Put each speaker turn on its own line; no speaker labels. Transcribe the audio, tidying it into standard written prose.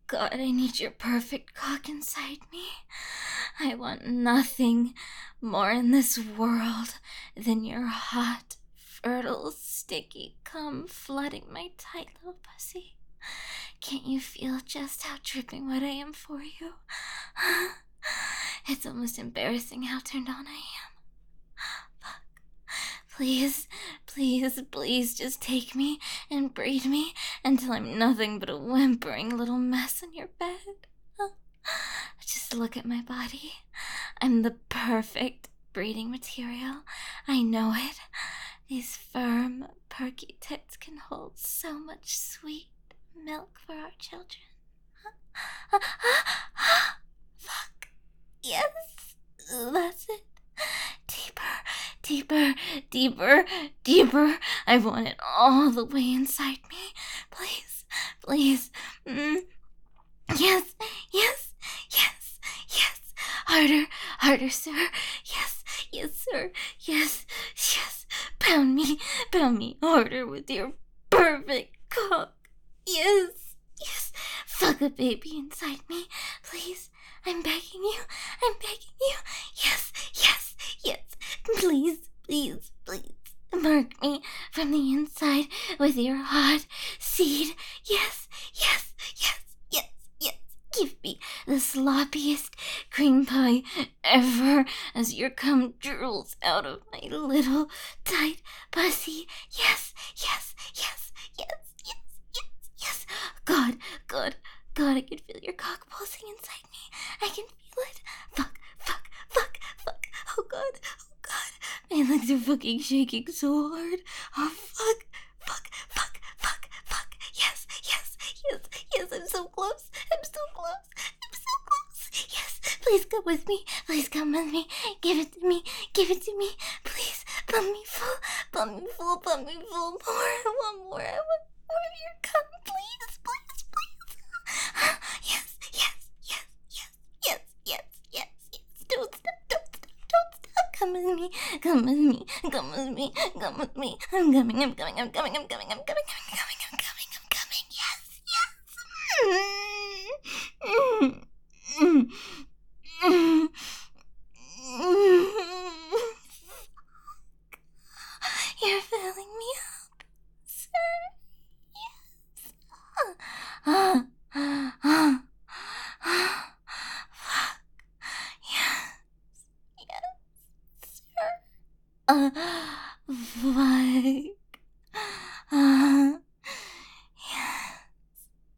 God, I need your perfect cock inside me. I want nothing more in this world than your hot, fertile, sticky cum flooding my tight little pussy. Can't you feel just how dripping wet I am for you? It's almost embarrassing how turned on I am. Fuck. Please, please, please just take me and breed me until I'm nothing but a whimpering little mess in your bed. Just look at my body. I'm the perfect breeding material. I know it. These firm, perky tits can hold so much sweet milk for our children. Fuck. Yes, that's it. Deeper, deeper, deeper. I want it all the way inside me. Please, please. Yes, yes, yes, yes. Harder, harder, sir. Yes, yes, sir. Yes, yes. Pound me harder with your perfect cock. Yes, yes. Fuck a baby inside me, please. I'm begging you. Yes, yes, yes. Please, please, please. Mark me from the inside with your hot seed. Yes, yes, yes, yes, yes. Give me the sloppiest cream pie ever as your cum drools out of my little tight pussy. Yes, yes, yes, yes, yes, yes, yes. God, God, God, I can feel your cock pulsing inside me. I can feel it. Fuck, fuck, fuck, fuck. Oh God, oh God. My legs are fucking shaking so hard. Oh fuck, fuck, fuck, fuck, fuck. Yes, yes, yes, yes. I'm so close. I'm so close. I'm so close. Yes, please come with me. Please come with me. Give it to me. Give it to me. Please, pump me full. Pump me full. Pump me full. More. I want more. I want more of your cum. Please, please, please. Yes, yes, yes, yes, yes, yes, yes, yes. Don't stop, don't stop, don't stop. Come with me, come with me, come with me, come with me. I'm coming, I'm coming, I'm coming, I'm coming, I'm coming, I'm coming, I'm coming, I'm coming. Yes, yes. You're filling me up, sir. Yes. Fuck. Yes. Yes, sir. Fuck.